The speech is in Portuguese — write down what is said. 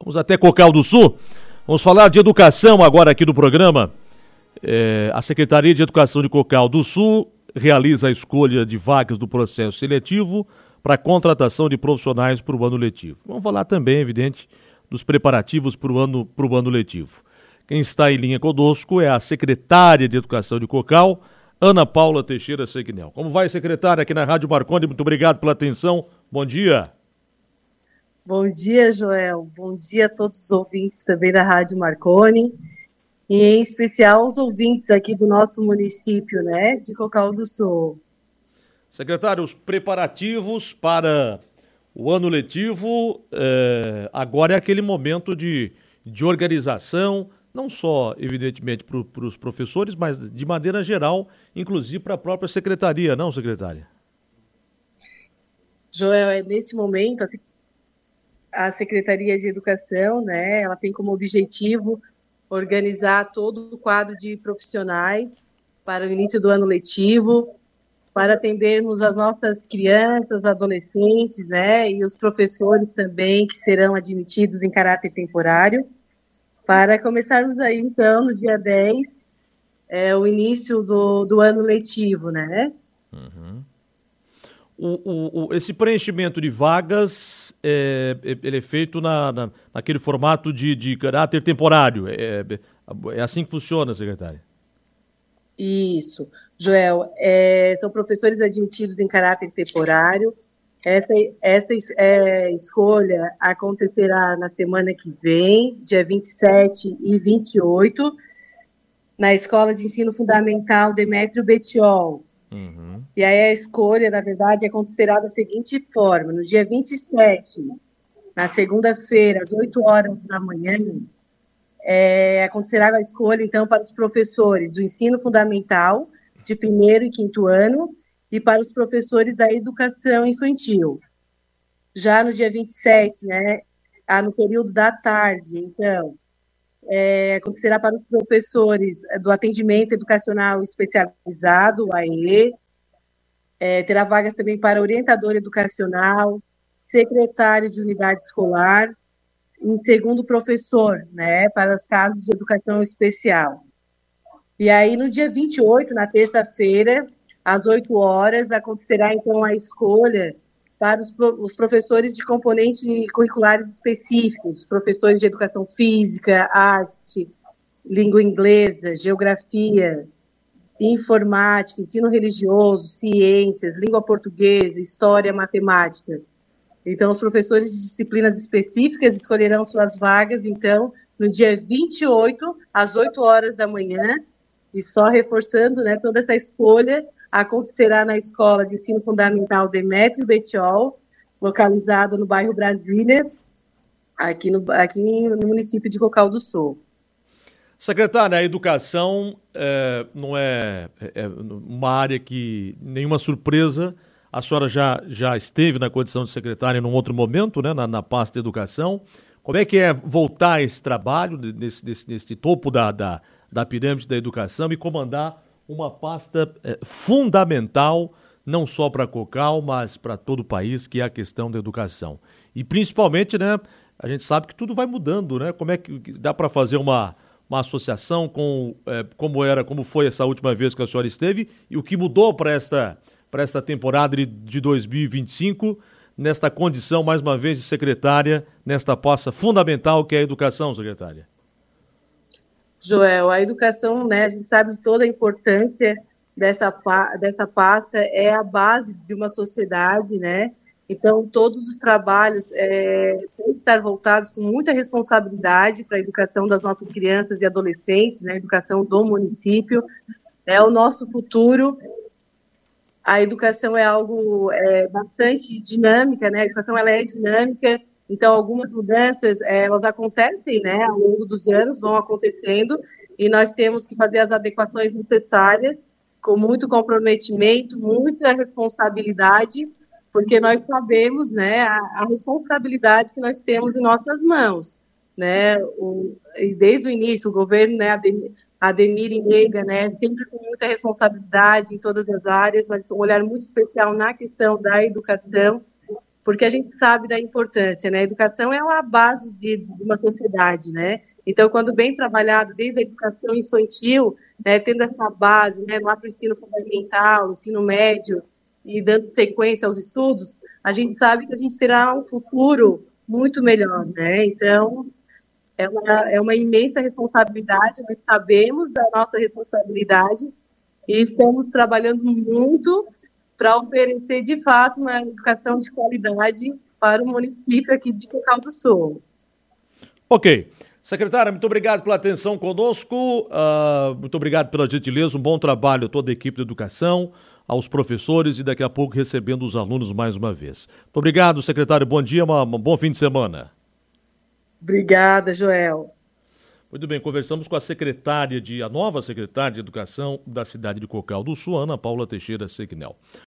Vamos até Cocal do Sul. Vamos falar de educação agora aqui no programa. A Secretaria de Educação de Cocal do Sul realiza a escolha de vagas do processo seletivo para a contratação de profissionais para o ano letivo. Vamos falar também, evidente, dos preparativos para o ano letivo. Quem está em linha conosco é a secretária de Educação de Cocal, Ana Paula Teixeira Sequinel. Como vai, secretária, aqui na Rádio Marconi? Muito obrigado pela atenção. Bom dia. Bom dia, Joel. Bom dia a todos os ouvintes também da Rádio Marconi, e em especial os ouvintes aqui do nosso município, né, de Cocal do Sul. Secretário, os preparativos para o ano letivo, agora é aquele momento de organização, não só, evidentemente, para os professores, mas de maneira geral, inclusive para a própria secretaria, não, secretária? Joel, nesse momento, a Secretaria de Educação, né, ela tem como objetivo organizar todo o quadro de profissionais para o início do ano letivo, para atendermos as nossas crianças, adolescentes, né, e os professores também, que serão admitidos em caráter temporário, para começarmos aí, então, no dia 10, o início do ano letivo, né? Uhum. Esse preenchimento de vagas, ele é feito naquele formato de caráter temporário. É assim que funciona, secretária? Isso. Joel, são professores admitidos em caráter temporário. Essa escolha acontecerá na semana que vem, dia 27 e 28, na Escola de Ensino Fundamental Demétrio Betiol. Uhum. E aí a escolha, na verdade, acontecerá da seguinte forma: no dia 27, na segunda-feira, às 8 horas da manhã, acontecerá a escolha, então, para os professores do ensino fundamental, de 1º e 5º ano, e para os professores da educação infantil. Já no dia 27, né, no período da tarde, então, acontecerá para os professores do atendimento educacional especializado, o AE, terá vagas também para orientador educacional, secretário de unidade escolar, e em segundo professor, né, para os casos de educação especial. E aí, no dia 28, na terça-feira, às 8 horas, acontecerá, então, a escolha para os professores de componentes curriculares específicos, professores de educação física, arte, língua inglesa, geografia, informática, ensino religioso, ciências, língua portuguesa, história, matemática. Então, os professores de disciplinas específicas escolherão suas vagas, então, no dia 28, às 8 horas da manhã, e só reforçando, né, toda essa escolha acontecerá na Escola de Ensino Fundamental Demétrio Betiol, localizada no bairro Brasília, aqui no município de Cocal do Sul. Secretária, a educação não é uma área que nenhuma surpresa. A senhora já esteve na condição de secretária num outro momento, né, na pasta de educação. Como é que é voltar a esse trabalho, nesse topo da pirâmide da educação, e comandar uma pasta fundamental, não só para Cocal, mas para todo o país, que é a questão da educação? E principalmente, né, a gente sabe que tudo vai mudando, né? Como é que dá para fazer uma associação com como foi essa última vez que a senhora esteve, e o que mudou para esta temporada de 2025, nesta condição, mais uma vez, de secretária, nesta pasta fundamental que é a educação, secretária? Joel, a educação, né, a gente sabe toda a importância dessa pasta, é a base de uma sociedade, né? Então, todos os trabalhos têm que estar voltados com muita responsabilidade para a educação das nossas crianças e adolescentes, né? A educação do município é o nosso futuro. A educação é algo bastante dinâmica, né? A educação, ela é dinâmica, então algumas mudanças, elas acontecem, né? Ao longo dos anos vão acontecendo, e nós temos que fazer as adequações necessárias, com muito comprometimento, muita responsabilidade, porque nós sabemos, né, a responsabilidade que nós temos em nossas mãos, né? E desde o início, o governo, né, Ademir e Neiga, né, sempre com muita responsabilidade em todas as áreas, mas um olhar muito especial na questão da educação, porque a gente sabe da importância, né? A educação é a base de uma sociedade, né? Então, quando bem trabalhado desde a educação infantil, né, tendo essa base, né, lá para o ensino fundamental, ensino médio, e dando sequência aos estudos, a gente sabe que a gente terá um futuro muito melhor, né? Então, é uma imensa responsabilidade, nós sabemos da nossa responsabilidade e estamos trabalhando muito para oferecer, de fato, uma educação de qualidade para o município aqui de Cocal do Sul. Ok. Secretária, muito obrigado pela atenção conosco, muito obrigado pela gentileza, um bom trabalho a toda a equipe de educação, aos professores e daqui a pouco recebendo os alunos mais uma vez. Muito obrigado, secretário, bom dia, um bom fim de semana. Obrigada, Joel. Muito bem, conversamos com a nova secretária de Educação da cidade de Cocal do Sul, Ana Paula Teixeira Sequinel.